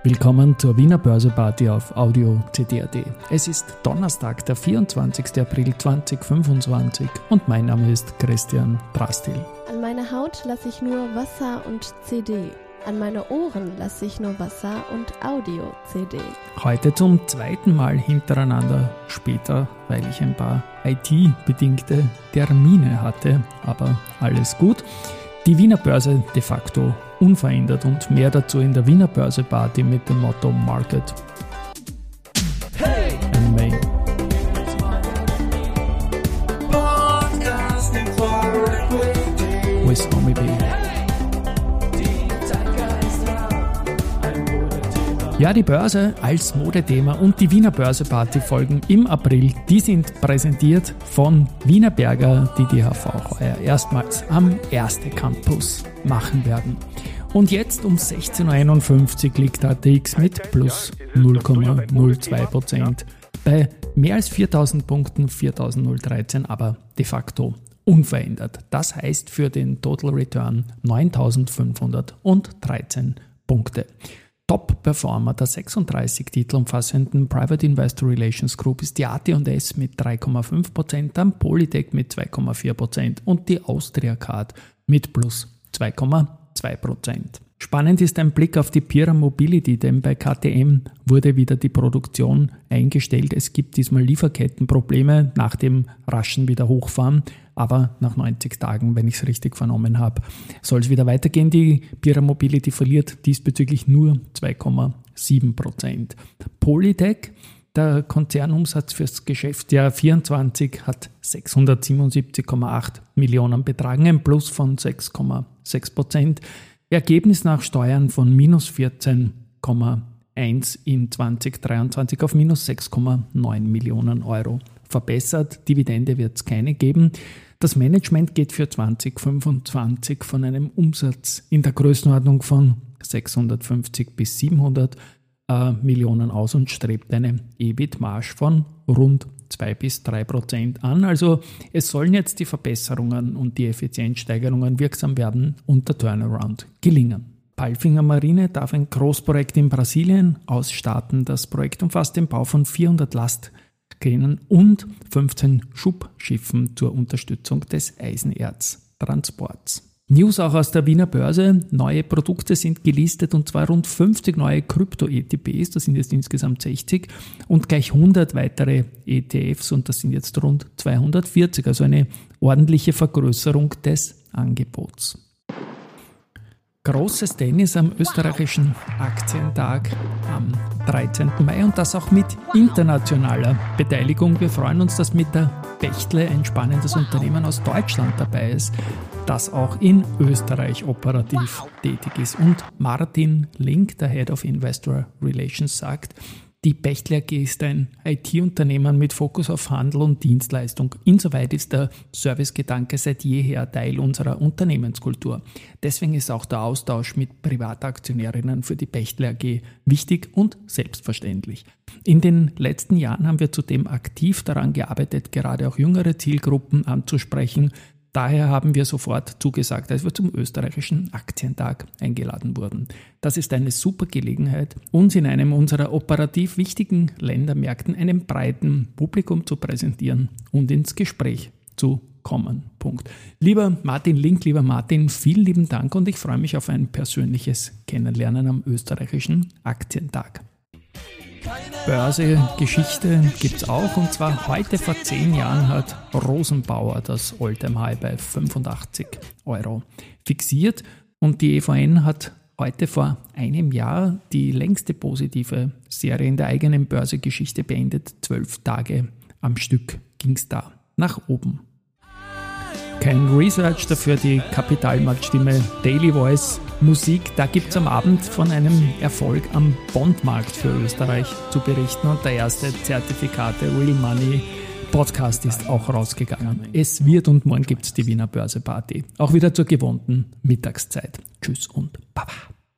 Willkommen zur Wiener Börse-Party auf Audio CD.at. Es ist Donnerstag, der 24. April 2025 und mein Name ist Christian Drastil. An meine Haut lasse ich nur Wasser und CD. An meine Ohren lasse ich nur Wasser und Audio-CD. Heute zum zweiten Mal hintereinander, später, weil ich ein paar IT-bedingte Termine hatte, aber alles gut. Die Wiener Börse de facto unverändert und mehr dazu in der Wiener Börse Party mit dem Motto Market and May. With Tommy B. Ja, die Börse als Modethema und die Wiener Börse Party folgen im April. Die sind präsentiert von Wienerberger, die DHV heuer erstmals am Erste Campus machen werden. Und jetzt um 16.51 Uhr liegt ATX mit plus 0,02% bei mehr als 4.000 Punkten, 4.013, aber de facto unverändert. Das heißt für den Total Return 9.513 Punkte. Top-Performer der 36 Titel umfassenden Private Investor Relations Group ist die AT&S mit 3,5%, dann Polytech mit 2,4% und die Austria Card mit plus 2,2%. Spannend ist ein Blick auf die Pierer Mobility, denn bei KTM wurde wieder die Produktion eingestellt. Es gibt diesmal Lieferkettenprobleme nach dem raschen Wiederhochfahren, aber nach 90 Tagen, wenn ich es richtig vernommen habe, soll es wieder weitergehen. Die Pierer Mobility verliert diesbezüglich nur 2,7%. Polytech, der Konzernumsatz fürs Geschäftsjahr 24 hat 677,8 Millionen betragen, ein Plus von 6,6%. Ergebnis nach Steuern von minus 14,1 in 2023 auf minus 6,9 Millionen Euro verbessert. Dividende wird es keine geben. Das Management geht für 2025 von einem Umsatz in der Größenordnung von 650 bis 700 Millionen aus und strebt eine EBIT-Marge von rund 2 bis 3% an. Also es sollen jetzt die Verbesserungen und die Effizienzsteigerungen wirksam werden und der Turnaround gelingen. Palfinger Marine darf ein Großprojekt in Brasilien ausstarten. Das Projekt umfasst den Bau von 400 Lastkränen und 15 Schubschiffen zur Unterstützung des Eisenerztransports. News auch aus der Wiener Börse. Neue Produkte sind gelistet und zwar rund 50 neue Krypto-ETPs, das sind jetzt insgesamt 60 und gleich 100 weitere ETFs und das sind jetzt rund 240, also eine ordentliche Vergrößerung des Angebots. Großes Tennis am österreichischen Aktientag am 13. Mai und das auch mit internationaler Beteiligung. Wir freuen uns, dass mit der Bechtle ein spannendes Unternehmen aus Deutschland dabei ist, das auch in Österreich operativ tätig ist. Und Martin Link, der Head of Investor Relations, sagt, die Bechtle AG ist ein IT-Unternehmen mit Fokus auf Handel und Dienstleistung. Insoweit ist der Servicegedanke seit jeher Teil unserer Unternehmenskultur. Deswegen ist auch der Austausch mit Privataktionärinnen für die Bechtle AG wichtig und selbstverständlich. In den letzten Jahren haben wir zudem aktiv daran gearbeitet, gerade auch jüngere Zielgruppen anzusprechen. Daher haben wir sofort zugesagt, als wir zum österreichischen Aktientag eingeladen wurden. Das ist eine super Gelegenheit, uns in einem unserer operativ wichtigen Ländermärkten einem breiten Publikum zu präsentieren und ins Gespräch zu kommen. Punkt. Lieber Martin Link, lieber Martin, vielen lieben Dank und ich freue mich auf ein persönliches Kennenlernen am österreichischen Aktientag. Börse-Geschichte gibt es auch und zwar heute vor 10 Jahren hat Rosenbauer das All-Time-High bei 85 Euro fixiert und die EVN hat heute vor einem Jahr die längste positive Serie in der eigenen Börsegeschichte beendet. 12 Tage am Stück ging es da nach oben. Kein Research, dafür die Kapitalmarktstimme Daily Voice Musik. Da gibt es am Abend von einem Erfolg am Bondmarkt für Österreich zu berichten und der erste Zertifikate Real Money Podcast ist auch rausgegangen. Es wird und morgen gibt es die Wiener Börse Party. Auch wieder zur gewohnten Mittagszeit. Tschüss und Baba.